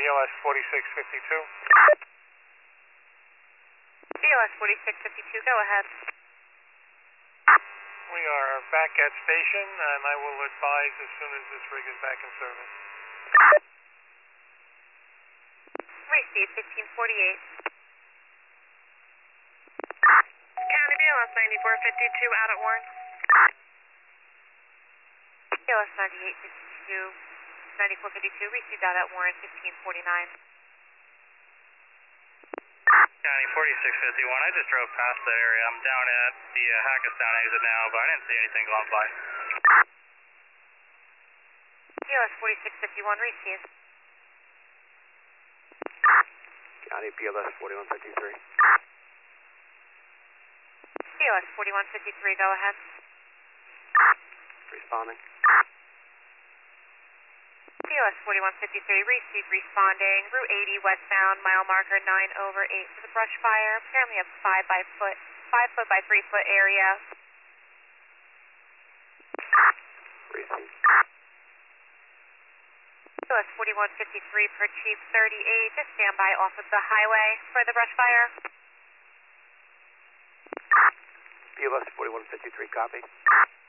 BLS 4652. BLS 4652, go ahead. We are back at station, and I will advise as soon as this rig is back in service. Receive 1548. County BLS 9452 out at Warren. BLS 9852, 9452, received out at Warren 1549. County 4651, I just drove past that area. I'm down at the Hackettstown exit now, but I didn't see anything going by. BLS 4651, received. County BLS 4153. BLS 4153, go ahead. Responding. BLS 4153, received, responding. Route 80 westbound, mile marker 9/8 for the brush fire. Apparently a 5 foot by 3 foot area. Received. BLS 4153 per Chief 38, just stand by off of the highway for the brush fire. BLS 4153, copy.